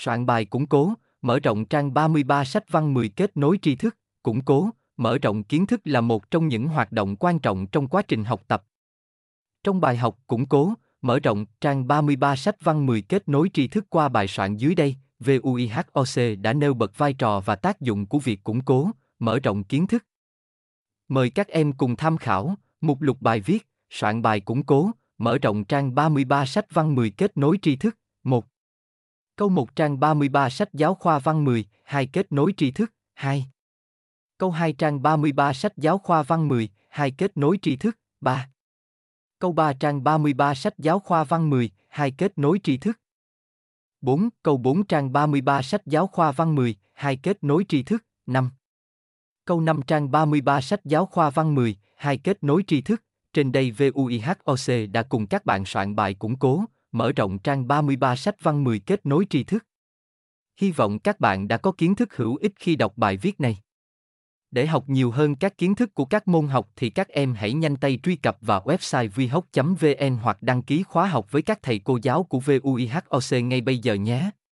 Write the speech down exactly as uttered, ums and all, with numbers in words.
Soạn bài củng cố, mở rộng trang ba mươi ba sách văn mười kết nối tri thức, củng cố, mở rộng kiến thức là một trong những hoạt động quan trọng trong quá trình học tập. Trong bài học củng cố, mở rộng trang ba mươi ba sách văn mười kết nối tri thức qua bài soạn dưới đây, vê u i hát o xê đã nêu bật vai trò và tác dụng của việc củng cố, mở rộng kiến thức. Mời các em cùng tham khảo, mục lục bài viết, soạn bài củng cố, mở rộng trang ba mươi ba sách văn mười kết nối tri thức, một. Câu một trang ba mươi ba sách giáo khoa văn mười, hai kết nối tri thức, hai. Câu hai trang ba mươi ba sách giáo khoa văn mười, hai kết nối tri thức, ba. Câu ba trang ba mươi ba sách giáo khoa văn mười, hai kết nối tri thức. bốn. Câu bốn trang ba mươi ba sách giáo khoa văn mười, hai kết nối tri thức, năm. Câu năm trang ba mươi ba sách giáo khoa văn mười, hai kết nối tri thức. Trên đây vê u i hát o xê đã cùng các bạn soạn bài củng cố, mở rộng trang ba mươi ba sách văn mười kết nối tri thức. Hy vọng các bạn đã có kiến thức hữu ích khi đọc bài viết này. Để học nhiều hơn các kiến thức của các môn học thì các em hãy nhanh tay truy cập vào website vihoc chấm vn hoặc đăng ký khóa học với các thầy cô giáo của vê u i hát o xê ngay bây giờ nhé.